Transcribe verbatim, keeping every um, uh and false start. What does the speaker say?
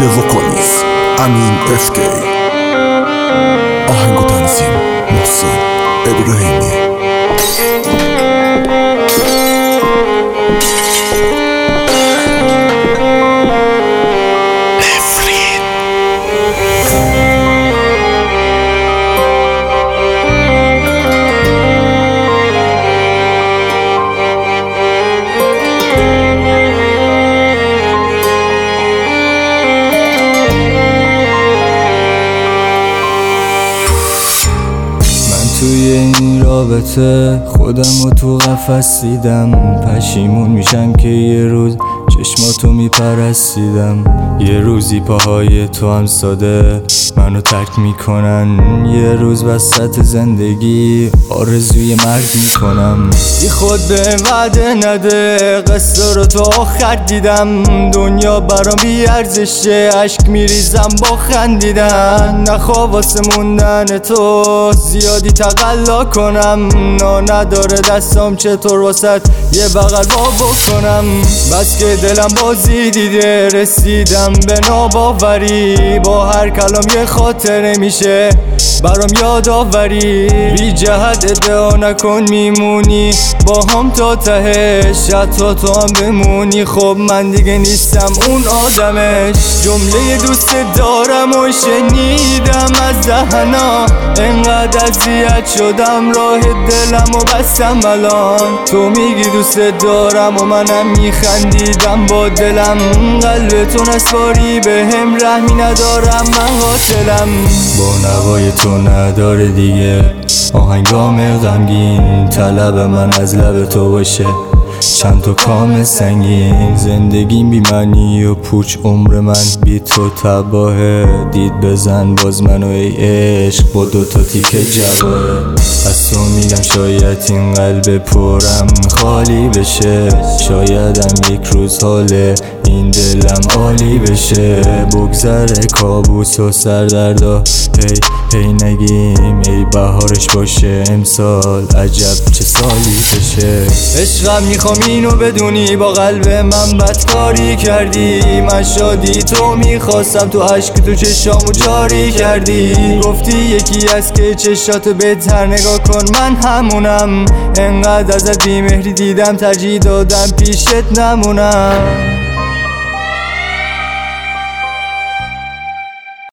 وکالیز امین اف کی، آهنگ و تنظیم محسن ابراهیمی. توی این رابطه خودم رو تو قفس دیدم، پشیمون میشم که یه روز چشماتو میپرستیدم. یه روزی پاهای تو هم ساده منو ترک میکنن، یه روز وسط زندگی آرزوی مرگ میکنم. بی خود به وعده نده، قصه رو تو آخر دیدم. دنیا برام بی ارزشه، عشق میریزم با خندیدن. نخواه واسه موندن تو زیادی تقلا کنم، نا نداره دستام چطور واسط یه بغل با بکنم. بس که دلم بازی دیده، رسیدم به ناباوری. با هر کلام یه خاطره میشه برام یادآوری. بی جهت ادعا نکن میمونی با هم تا تهش، حتی تو هم بمونی خب من دیگه نیستم اون آدمش. جمله دوست دارم و شنیدم از دهنا، انقدر اذیت شدم راه دلم و بستم الان. تو میگی دوست دارم و منم میخندیدم با دلم. قلب تو نسواری به هم رحمی ندارم، من قاتلم. با نوای تو نداره دیگه آهنگام غمگین، طلب من از لب تو باشه چند تا کام سنگین. زندگیم بی معنی و پوچ، عمر من بی تو تباهه. دید بزن باز منو ای عشق با دوتا تیکه جواهه. از تو میگم شاید این قلب پرم خالی بشه، شایدم یک روز حاله این دلم عالی بشه. بگذره کابوس و سردردا، هی هی نگیم ای بهارش باشه امسال، عجب چه سالی بشه. عشقم میخوام اینو بدونی، با قلب من بدکاری کردی. من شادی تو میخواستم، تو عشق تو چشامو جاری کردی. گفتی یکی از که چشاتو بهتر نگاه کن، من همونم. انقدر ازت بیمهری دیدم ترجیح دادم پیشت نمونم.